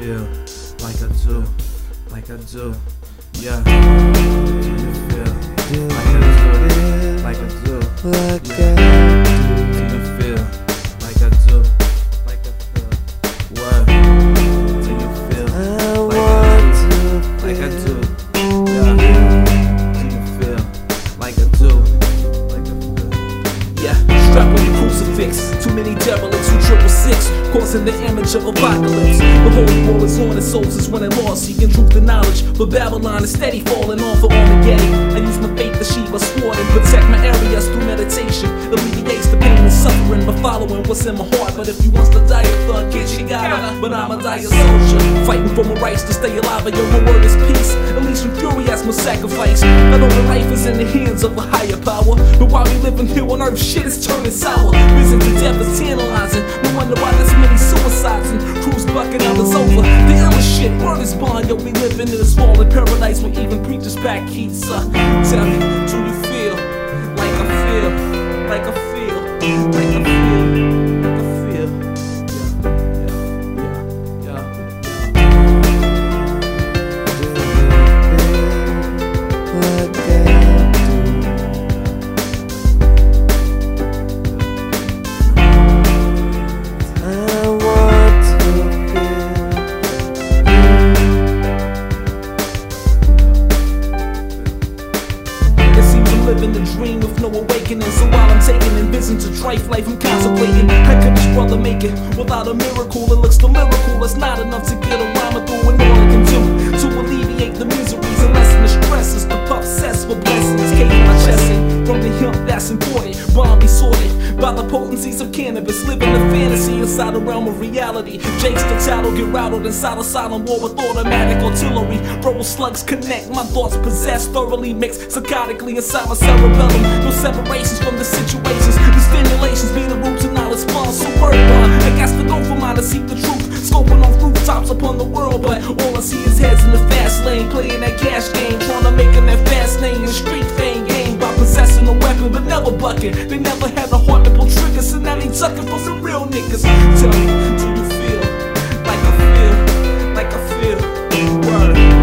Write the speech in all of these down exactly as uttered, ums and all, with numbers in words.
feel like I do, like I do, yeah. Do you feel like I do, like I do, yeah. Do you feel like I do, like I feel, what? Do you feel like I do, like I do, yeah. Do you feel like I do, like I feel, yeah. Strap on your crucifix, too many derelicts who triple six, causing the image of apocalypse. The holy war is on, and souls is winning lost, seeking truth and knowledge. But Babylon is steady falling off for Armageddon. I use my faith to sheep a sword and protect my areas through meditation. Alleviates the pain and suffering by following what's in my heart. But if you want to die a thug, kid, you gotta. But I'm a dire soldier, fighting for my rights to stay alive. And your word is peace. Unleashing fury as my sacrifice. I know that life is in the hands of a higher power, but while we living here on earth, shit is turning sour. Risen to death is tantalizing. No wonder why there's many suicides and crews bucking others over. The illest shit, word is bond. Yo, we living in a fallen paradise where even preachers back keys. Uh, tell me, do you feel like I feel, like I feel, like I feel, like I feel? Yeah, yeah, yeah, living the dream with no awakening. So while I'm taking in visions of trife life, I'm contemplating how could this brother make it without a miracle? It looks the miracle, it's not enough to get a rhyme through. And all I can do to alleviate the miseries and lessen the stresses, the puff cess for blessings, caving my chest in from the hemp that's imported, bombly sorted by the potencies of cannabis, living a fantasy inside the realm of reality. Jakes the tattle get rattled inside a silent war with automatic artillery. Verbal slugs connect, my thoughts possessed, thoroughly mixed psychotically inside my cerebellum. No separations from the situations, the stimulations being the roots and knowledge spawn. So word on, I got to go for mine to seek the truth. Scoping on rooftops upon the world, but all I see is heads in the fast lane, playing that cash game, trying to make that fast name and street fame game by possessing a weapon but never bucking. They never had a heart to pull triggers, so now they tucking for some real niggas. Tell me, do you feel like I feel, like I feel? Word.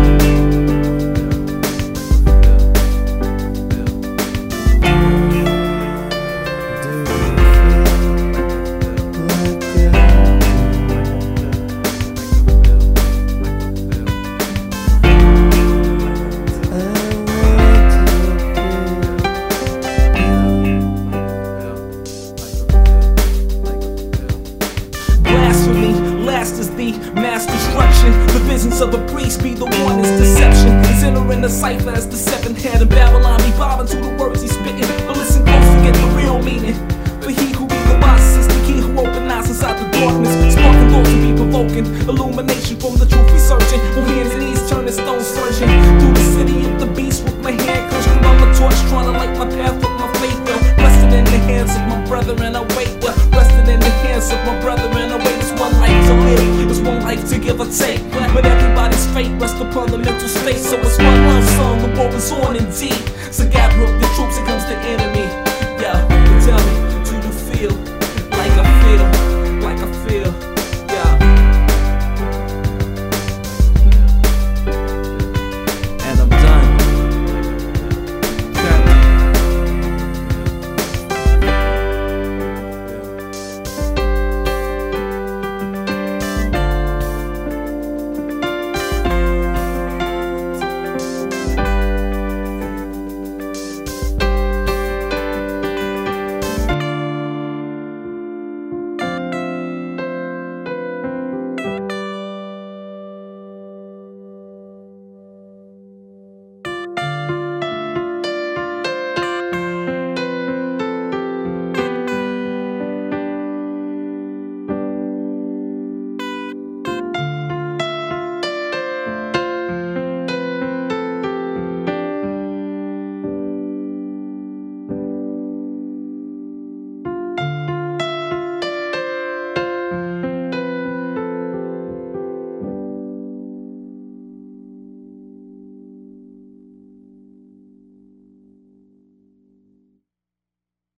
Mass destruction, the business of a priest be the one is deception. He's entering the cipher as the seventh head of Babylon. Be bobbing to the words he's spitting, but listen close to get the real meaning. For he who be the wisest is the key who open eyes inside the darkness, sparking thoughts to be provoking illumination from the truth researching. On hands and knees turning stones searching through the city of the beast with my hand clenched around my torch, trying to light my path with my faith. Well, rested in the hands of my brethren, I wait. Well, rested in the hands of my brethren, I wait. It's one life to live, it's one life to give or take, but everybody's fate rests upon the mental space. So it's one love song, the war is on indeed. So gather up the troops, here comes the enemy.